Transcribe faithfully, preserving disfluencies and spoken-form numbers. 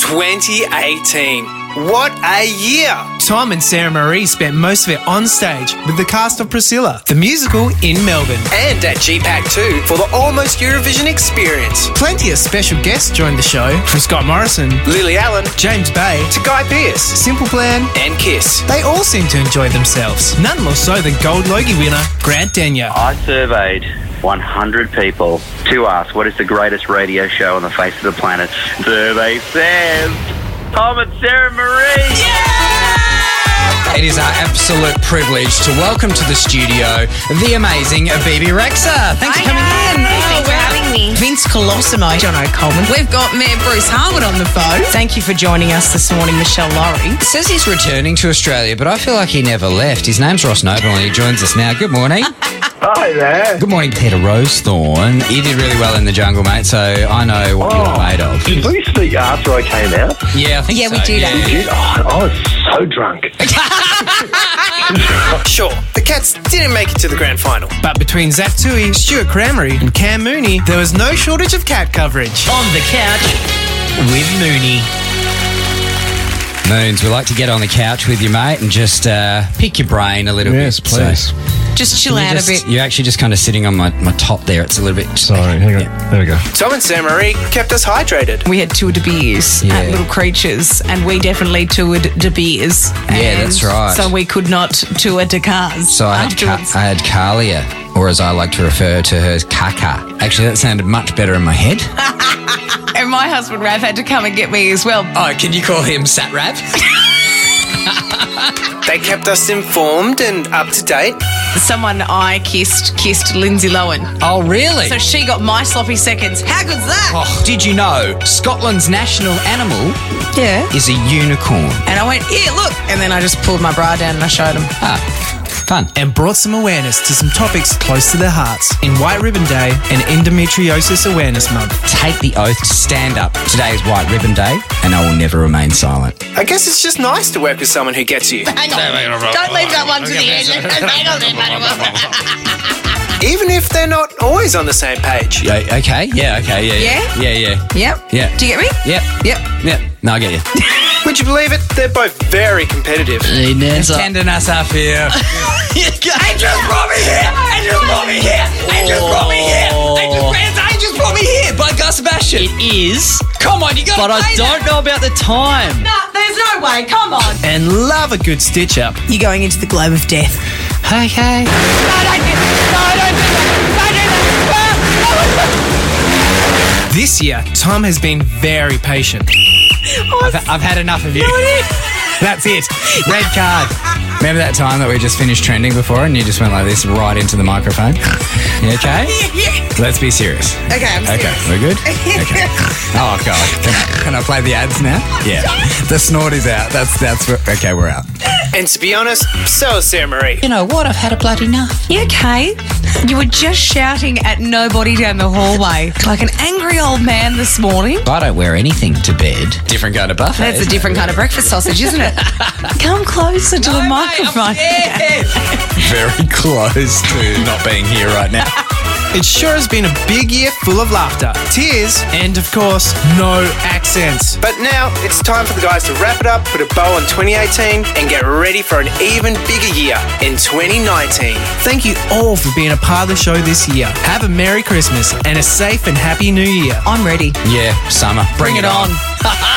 twenty eighteen. What a year! Tom and Sarah Marie spent most of it on stage with the cast of Priscilla, the musical in Melbourne. And at G PAC two for the Almost Eurovision experience. Plenty of special guests joined the show, from Scott Morrison, Lily Allen, James Bay, to Guy Pearce, Simple Plan, and Kiss. They all seem to enjoy themselves. None more so than Gold Logie winner Grant Denyer. I surveyed one hundred people to ask what is the greatest radio show on the face of the planet. Survey says Tom and Sarah Marie. Yeah! It is our absolute privilege to welcome to the studio the amazing Bebe Rexha. Thanks for coming in. Thanks for having me. Vince Colosimo, John O'Coleman. We've got Mayor Bruce Harwood on the phone. Thank you for joining us this morning, Michelle Laurie. It says he's returning to Australia, but I feel like he never left. His name's Ross Noble and he joins us now. Good morning. Hi there. Good morning, Peter Rosethorn. You did really well in the jungle, mate, so I know what oh, you're made of. Did we speak after I came out? Yeah, I think yeah, so. we did. Yeah, we did. Oh, I was so drunk. Sure, the Cats didn't make it to the grand final. But between Zach Tui, Stuart Cranberry and Cam Mooney, there was no shortage of cat coverage. On the couch with Mooney. Moons, we like to get on the couch with you, mate, and just uh, pick your brain a little yes, bit. Yes, so, please. Just chill out just, a bit. You're actually just kind of sitting on my, my top there. It's a little bit... Sorry, hang on. Yeah. There we go. Tom and Sarah Marie kept us hydrated. We had toured De Beers Yeah. at Little Creatures, and we definitely toured De Beers. Yeah, that's right. So we could not tour De Cars. So I had, Ka- I had Kalia, or as I like to refer to her as Kaka. Actually, that sounded much better in my head. And my husband, Rav, had to come and get me as well. Oh, can you call him Sat Rav? They kept us informed and up to date. Someone I kissed kissed Lindsay Lohan. Oh, really? So she got my sloppy seconds. How good's that? Oh, did you know Scotland's national animal Yeah. is a unicorn? And I went, here, look. And then I just pulled my bra down and I showed them. Ah, fun. And brought some awareness to some topics close to their hearts in White Ribbon Day and Endometriosis Awareness Month. Take the oath to stand up. Today is White Ribbon Day, and I will never remain silent. I guess it's just nice to work with someone who gets you. Hang on. Don't leave that one to the end. Hang on there, buddy. Even if they're not always on the same page. Yeah, okay, yeah, okay, yeah, yeah. Yeah, yeah. Yep. Yeah. Do you get me? Yep. Yep. Yep. No, I get you. Would you believe it? They're both very competitive. Hey, Nancy. Tending us up here. Angels brought me here! Angels brought me here! Angels brought me here! Angels, Angels brought me here! By Gus Sebastian. It is, Come on, you got but I don't know about the time. No, there's no way. Come on. And love a good stitch up. You're going into the globe of death. Okay. No, don't do that. No, don't do that. Don't do that. This year, Tom has been very patient. I've, I've had enough of you. That's it. Red card. Remember that time that we just finished trending before and you just went like this right into the microphone? You okay? Let's be serious. Okay, I'm serious. Okay, we're good? Okay. Oh, God. Can I, can I play the ads now? Yeah. The snort is out. That's, that's, okay, we're out. And to be honest, so is Sarah Marie. You know what? I've had a bloody enough. You okay? You were just shouting at nobody down the hallway like an angry old man this morning. I don't wear anything to bed. Different kind of buffet. That's a different kind of breakfast sausage, isn't it? Come closer to the microphone. Very close to not being here right now. It sure has been a big year full of laughter, tears, and of course, no accents. But now it's time for the guys to wrap it up, put a bow on twenty eighteen, and get ready for an even bigger year in twenty nineteen. Thank you all for being a part of the show this year. Have a Merry Christmas and a safe and happy New Year. I'm ready. Yeah, summer. Bring it on.